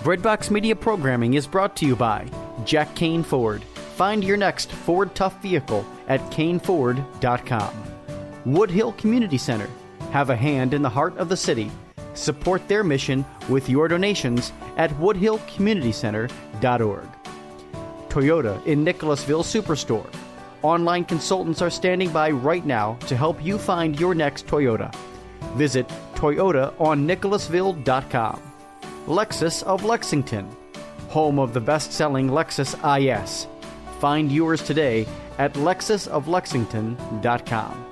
Breadbox Media programming is brought to you by Jack Kane Ford. Find your next Ford Tough vehicle at caneford.com. Woodhill Community Center. Have a hand in the heart of the city. Support their mission with your donations at woodhillcommunitycenter.org. Toyota in Nicholasville Superstore. Online consultants are standing by right now to help you find your next Toyota. Visit toyotaonnicholasville.com. Lexus of Lexington, home of the best-selling Lexus IS. Find yours today at lexusoflexington.com.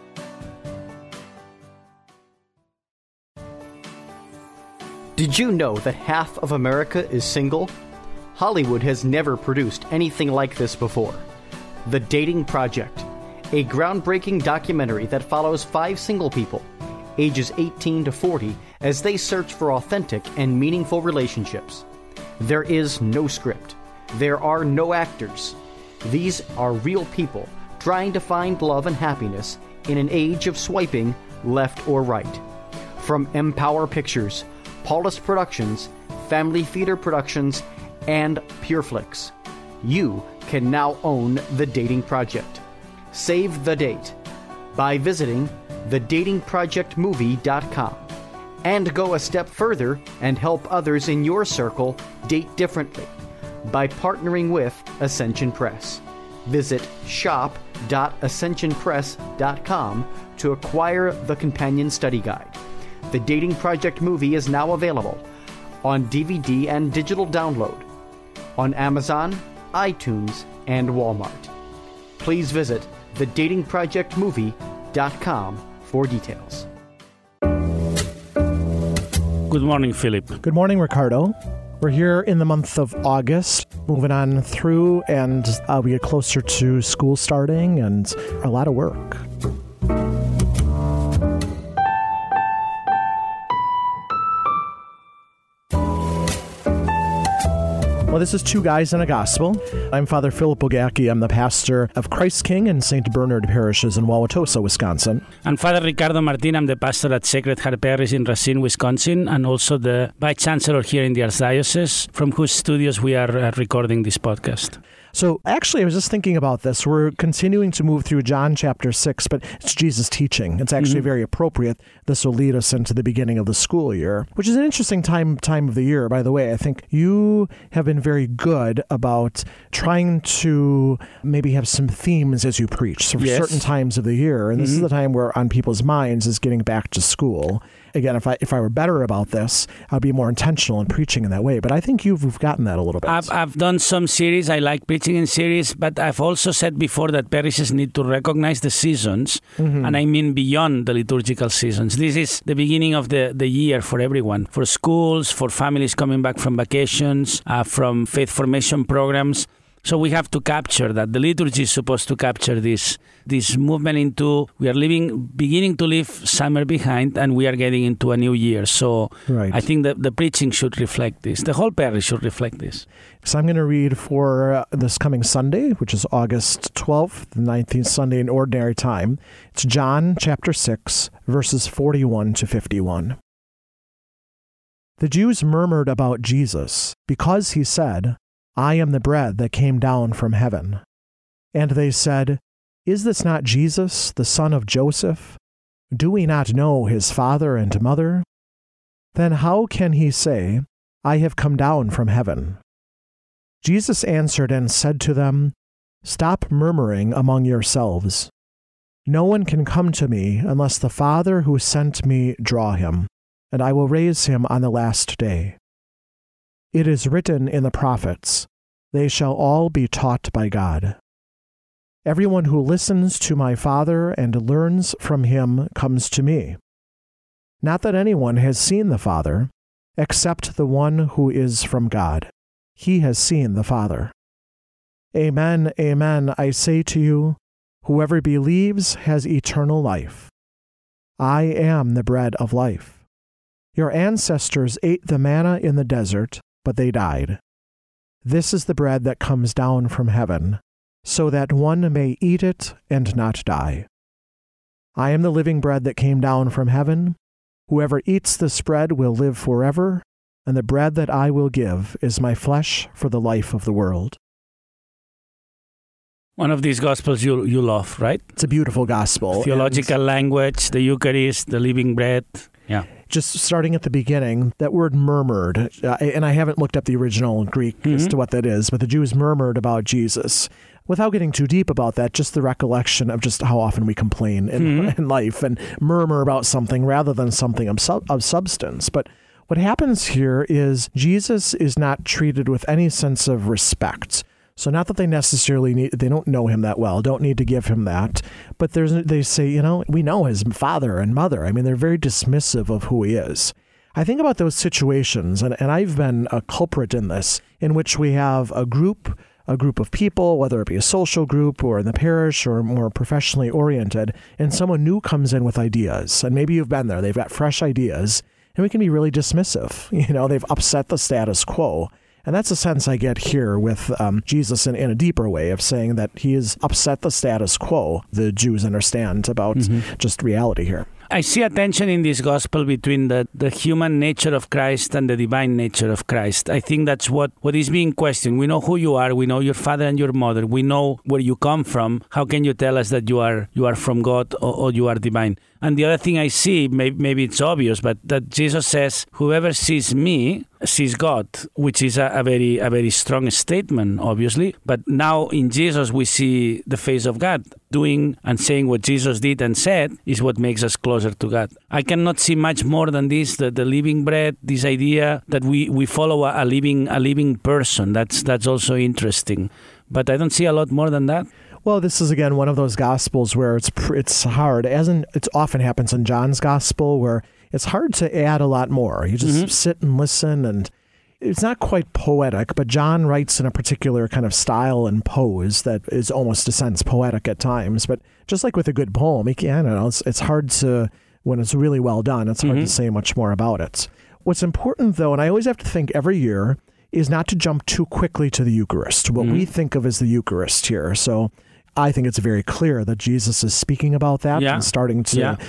Did you know that half of America is single? Hollywood has never produced anything like this before. The Dating Project, a groundbreaking documentary that follows 5 single people, ages 18 to 40, as they search for authentic and meaningful relationships. There is no script. There are no actors. These are real people trying to find love and happiness in an age of swiping left or right. From Empower Pictures, Paulus Productions, Family Theater Productions, and PureFlix, you can now own The Dating Project. Save the date by visiting thedatingprojectmovie.com and go a step further and help others in your circle date differently by partnering with Ascension Press. Visit shop.ascensionpress.com to acquire the companion study guide. The Dating Project movie is now available on DVD and digital download on Amazon, iTunes, and Walmart. Please visit thedatingprojectmovie.com for details. Good morning, Philip. Good morning, Ricardo. We're here in the month of August, moving on through, and we get closer to school starting and a lot of work. Well, this is Two Guys and a Gospel. I'm Father Philip Bogacki. I'm the pastor of Christ King and St. Bernard parishes in Wauwatosa, Wisconsin. And Father Ricardo Martin. I'm the pastor at Sacred Heart Parish in Racine, Wisconsin, and also the Vice Chancellor here in the Archdiocese, from whose studios we are recording this podcast. So actually, I was just thinking about this. We're continuing to move through John chapter 6, but it's Jesus' teaching. It's actually very appropriate. This will lead us into the beginning of the school year, which is an interesting time of the year, by the way. I think you have been very good about trying to maybe have some themes as you preach for certain times of the year. And this is the time where on people's minds is getting back to school. Again, if I were better about this, I'd be more intentional in preaching in that way. But I think you've gotten that a little bit. I've done some series. I like preaching in series, but I've also said before that parishes need to recognize the seasons, and I mean beyond the liturgical seasons. This is the beginning of the year for everyone, for schools, for families coming back from vacations, from faith formation programs. So we have to capture that. The liturgy is supposed to capture this movement into, we are beginning to leave summer behind, and we are getting into a new year. So I think that the preaching should reflect this. The whole parish should reflect this. So I'm going to read for this coming Sunday, which is August 12th, the 19th Sunday in Ordinary Time. It's John chapter 6, verses 41 to 51. The Jews murmured about Jesus because he said, "I am the bread that came down from heaven." And they said, "Is this not Jesus, the son of Joseph? Do we not know his father and mother? Then how can he say, 'I have come down from heaven'?" Jesus answered and said to them, "Stop murmuring among yourselves. No one can come to me unless the Father who sent me draw him, and I will raise him on the last day. It is written in the prophets, 'They shall all be taught by God.' Everyone who listens to my Father and learns from him comes to me. Not that anyone has seen the Father, except the one who is from God. He has seen the Father. Amen, amen, I say to you, whoever believes has eternal life. I am the bread of life. Your ancestors ate the manna in the desert, but they died. This is the bread that comes down from heaven, so that one may eat it and not die. I am the living bread that came down from heaven. Whoever eats this bread will live forever, and the bread that I will give is my flesh for the life of the world. One of these Gospels you love, right? It's a beautiful gospel. Theological language, the Eucharist, the living bread. Yeah. Just starting at the beginning, that word murmured, and I haven't looked up the original Greek as to what that is, but the Jews murmured about Jesus. Without getting too deep about that, just the recollection of just how often we complain in life and murmur about something rather than something of substance. But what happens here is Jesus is not treated with any sense of respect. So not that they necessarily they don't know him that well, don't need to give him that. But they say, we know his father and mother. I mean, they're very dismissive of who he is. I think about those situations, and I've been a culprit in this, in which we have a group of people, whether it be a social group or in the parish or more professionally oriented, and someone new comes in with ideas. And maybe you've been there. They've got fresh ideas, and we can be really dismissive. They've upset the status quo. And that's a sense I get here with Jesus in a deeper way of saying that he has upset the status quo. The Jews understand about just reality here. I see a tension in this gospel between the human nature of Christ and the divine nature of Christ. I think that's what is being questioned. We know who you are. We know your father and your mother. We know where you come from. How can you tell us that you are from God or you are divine? And the other thing I see, maybe it's obvious, but that Jesus says, whoever sees me sees God, which is a very strong statement, obviously. But now in Jesus, we see the face of God. Doing and saying what Jesus did and said is what makes us closer to God. I cannot see much more than this, the living bread, this idea that we follow a living person. That's also interesting. But I don't see a lot more than that. Well, this is, again, one of those Gospels where it's hard, it often happens in John's Gospel, where it's hard to add a lot more. You just sit and listen, and it's not quite poetic, but John writes in a particular kind of style and pose that is almost, a sense, poetic at times. But just like with a good poem, it's hard to, when it's really well done, it's hard to say much more about it. What's important, though, and I always have to think every year, is not to jump too quickly to the Eucharist, what we think of as the Eucharist here. So I think it's very clear that Jesus is speaking about that and starting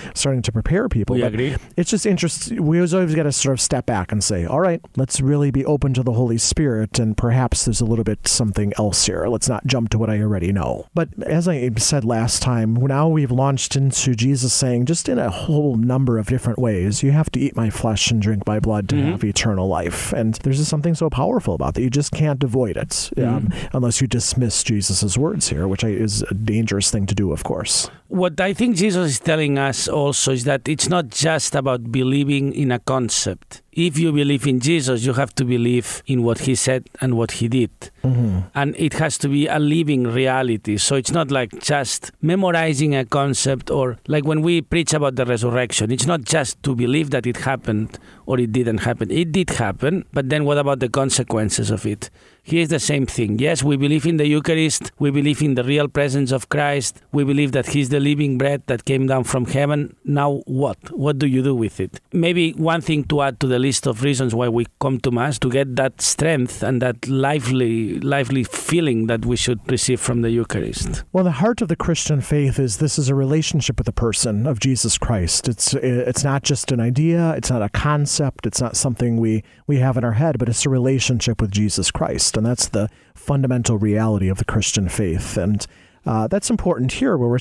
to prepare people. We agree. It's just interesting. We always got to sort of step back and say, all right, let's really be open to the Holy Spirit, and perhaps there's a little bit something else here. Let's not jump to what I already know. But as I said last time, now we've launched into Jesus saying, just in a whole number of different ways, you have to eat my flesh and drink my blood to have eternal life. And there's just something so powerful about that. You just can't avoid it unless you dismiss Jesus's words here, which is a dangerous thing to do, of course. What I think Jesus is telling us also is that it's not just about believing in a concept. If you believe in Jesus, you have to believe in what he said and what he did. And it has to be a living reality. So it's not like just memorizing a concept, or like when we preach about the resurrection, it's not just to believe that it happened or it didn't happen. It did happen, but then what about the consequences of it? Here's the same thing. Yes, we believe in the Eucharist. We believe in the real presence of Christ. We believe that he's the living bread that came down from heaven. Now what? What do you do with it? Maybe one thing to add to the list of reasons why we come to Mass, to get that strength and that lively feeling that we should receive from the Eucharist. Well, the heart of the Christian faith is this is a relationship with the person of Jesus Christ. It's not just an idea. It's not a concept. It's not something we have in our head, but it's a relationship with Jesus Christ. And that's the fundamental reality of the Christian faith. And that's important here, where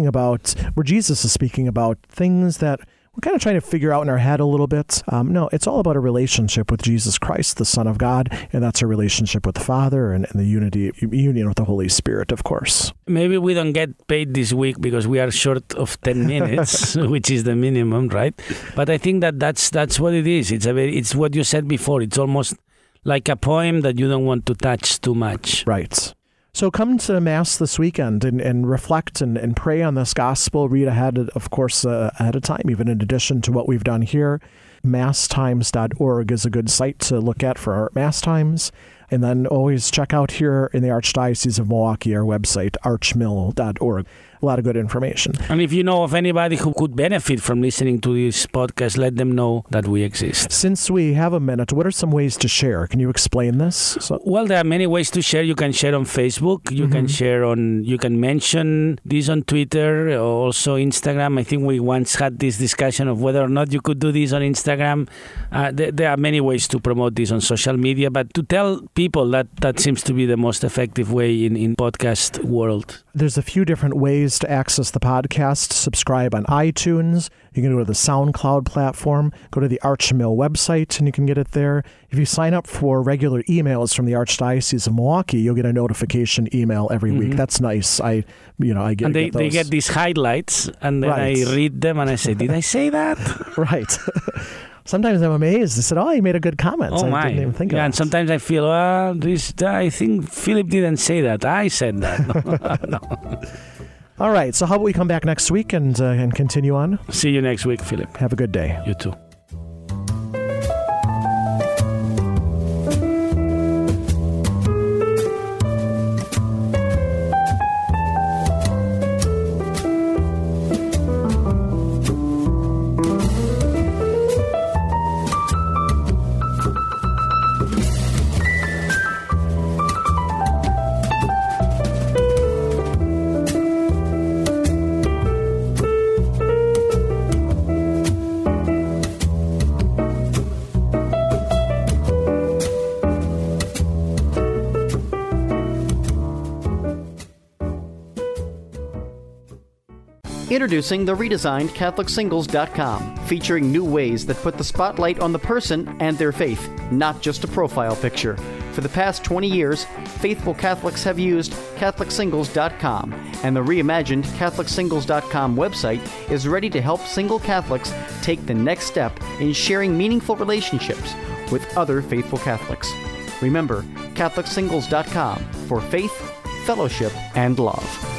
Jesus is speaking about things that we're kind of trying to figure out in our head a little bit. No, it's all about a relationship with Jesus Christ, the Son of God, and that's a relationship with the Father and the union with the Holy Spirit, of course. Maybe we don't get paid this week because we are short of 10 minutes, which is the minimum, right? But I think that's what it is. It's what you said before. It's almost like a poem that you don't want to touch too much. Right. So come to Mass this weekend and reflect and pray on this gospel. Read ahead, of course, ahead of time, even in addition to what we've done here. MassTimes.org is a good site to look at for our Mass Times. And then always check out here in the Archdiocese of Milwaukee, our website, archmil.org. A lot of good information. And if you know of anybody who could benefit from listening to this podcast, let them know that we exist. Since we have a minute, what are some ways to share? Can you explain this? Well, there are many ways to share. You can share on Facebook. You can mention this on Twitter, also Instagram. I think we once had this discussion of whether or not you could do this on Instagram. Instagram. There are many ways to promote this on social media, but to tell people that seems to be the most effective way in podcast world. There's a few different ways to access the podcast. Subscribe on iTunes. You can go to the SoundCloud platform, go to the Archmill website, and you can get it there. If you sign up for regular emails from the Archdiocese of Milwaukee, you'll get a notification email every week. That's nice. I get and get those. They get these highlights, and then I read them, and I say, did I say that? Right. Sometimes I'm amazed. I said, "Oh, you made a good comment." Oh, I didn't even think of it. And sometimes I feel, I think Philip didn't say that. I said that. No. All right. So how about we come back next week and continue on? See you next week, Philip. Have a good day. You too. Introducing the redesigned CatholicSingles.com, featuring new ways that put the spotlight on the person and their faith, not just a profile picture. For the past 20 years, faithful Catholics have used CatholicSingles.com, and the reimagined CatholicSingles.com website is ready to help single Catholics take the next step in sharing meaningful relationships with other faithful Catholics. Remember, CatholicSingles.com for faith, fellowship, and love.